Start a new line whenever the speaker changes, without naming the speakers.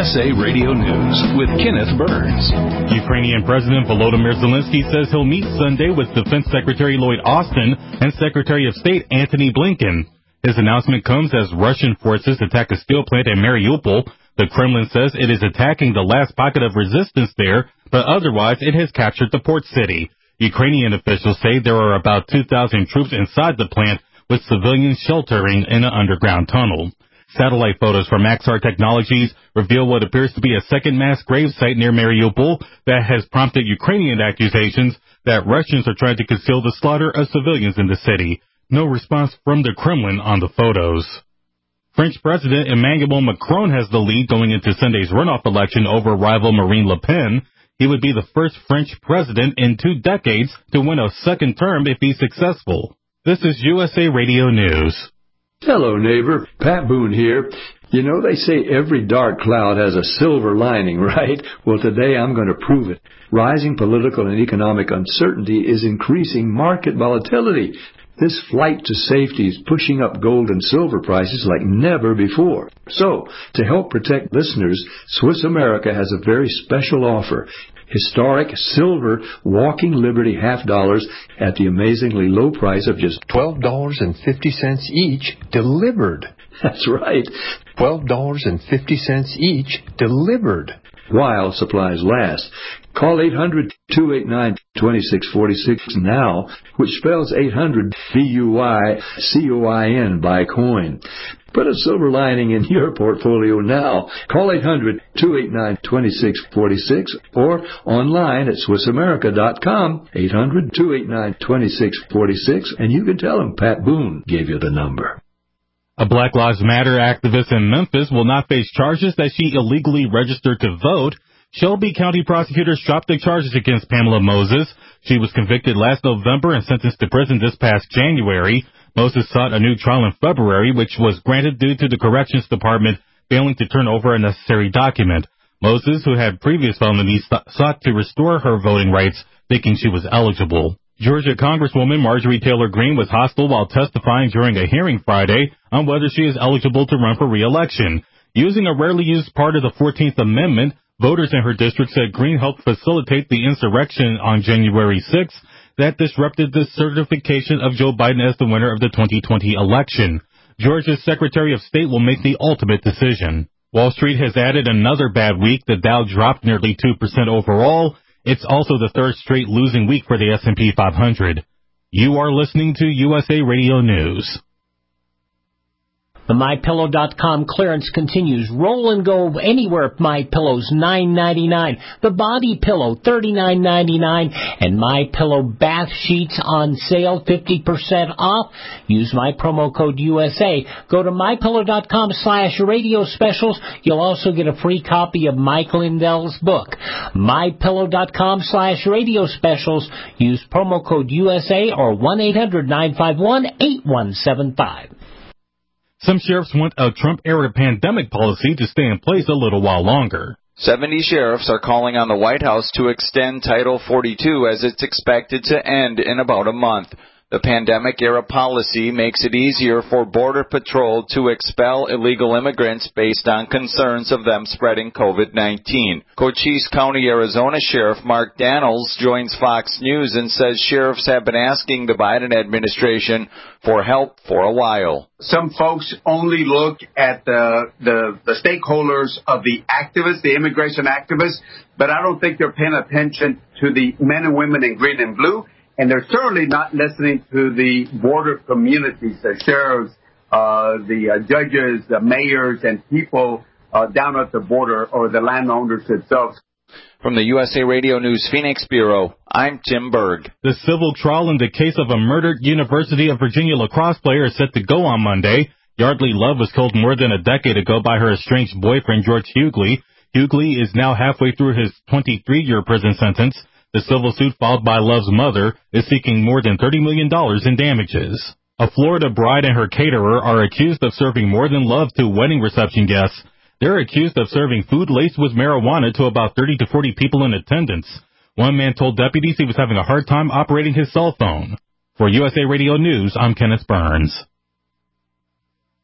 USA Radio News with Kenneth Burns.
Ukrainian President Volodymyr Zelensky says he'll meet Sunday with Defense Secretary Lloyd Austin and Secretary of State Antony Blinken. His announcement comes as Russian forces attack a steel plant in Mariupol. The Kremlin says it is attacking the last pocket of resistance there, but otherwise it has captured the port city. Ukrainian officials say there are about 2,000 troops inside the plant, with civilians sheltering in an underground tunnel. Satellite photos from Maxar Technologies reveal what appears to be a second mass grave site near Mariupol that has prompted Ukrainian accusations that Russians are trying to conceal the slaughter of civilians in the city. No response from the Kremlin on the photos. French President Emmanuel Macron has the lead going into Sunday's runoff election over rival Marine Le Pen. He would be the first French president in 2 decades to win a second term if he's successful. This is USA Radio News.
Hello, neighbor. Pat Boone here. You know, they say every dark cloud has a silver lining, right? Well, today I'm going to prove it. Rising political and economic uncertainty is increasing market volatility. This flight to safety is pushing up gold and silver prices like never before. So, to help protect listeners, Swiss America has a very special offer. Historic silver Walking Liberty $half at the amazingly low price of just
$12.50 each delivered.
That's right.
$12.50 each delivered.
While supplies last. Call 800-289-2646 now, which spells 800 BUYCOIN, buy coin. Put a silver lining in your portfolio now. Call 800-289-2646 or online at SwissAmerica.com, 800-289-2646, and you can tell them Pat Boone gave you the number.
A Black Lives Matter activist in Memphis will not face charges that she illegally registered to vote. Shelby County prosecutors dropped the charges against Pamela Moses. She was convicted last November and sentenced to prison this past January. Moses sought a new trial in February, which was granted due to the Corrections Department failing to turn over a necessary document. Moses, who had previous felonies, sought to restore her voting rights, thinking she was eligible. Georgia Congresswoman Marjorie Taylor Greene was hostile while testifying during a hearing Friday on whether she is eligible to run for re-election. Using a rarely used part of the 14th Amendment, voters in her district said Greene helped facilitate the insurrection on January 6th that disrupted the certification of Joe Biden as the winner of the 2020 election. Georgia's Secretary of State will make the ultimate decision. Wall Street has added another bad week. The Dow dropped nearly 2% overall. It's also the third straight losing week for the S&P 500. You are listening to USA Radio News.
The MyPillow.com clearance continues. Roll and go anywhere. MyPillow's $9.99. The Body Pillow $39.99, and MyPillow bath sheets on sale 50% off. Use my promo code USA. Go to MyPillow.com/radio specials. You'll also get a free copy of Mike Lindell's book. MyPillow.com/radio specials. Use promo code USA or 1-800-951-8175.
Some sheriffs want a Trump-era pandemic policy to stay in place a little while longer.
70 sheriffs are calling on the White House to extend Title 42 as it's expected to end in about a month. The pandemic-era policy makes it easier for Border Patrol to expel illegal immigrants based on concerns of them spreading COVID-19. Cochise County, Arizona Sheriff Mark Daniels joins Fox News and says sheriffs have been asking the Biden administration for help for a while.
Some folks only look at the stakeholders of the activists, the immigration activists, but I don't think they're paying attention to the men and women in green and blue. And they're certainly not listening to the border communities, the sheriffs, the judges, the mayors, and people down at the border, or the landowners themselves.
From the USA Radio News Phoenix Bureau, I'm Tim Berg.
The civil trial in the case of a murdered University of Virginia lacrosse player is set to go on Monday. Yardley Love was killed more than a decade ago by her estranged boyfriend, George Hughley. Hughley is now halfway through his 23-year prison sentence. The civil suit filed by Love's mother is seeking more than $30 million in damages. A Florida bride and her caterer are accused of serving more than love to wedding reception guests. They're accused of serving food laced with marijuana to about 30 to 40 people in attendance. One man told deputies he was having a hard time operating his cell phone. For USA Radio News, I'm Kenneth Burns.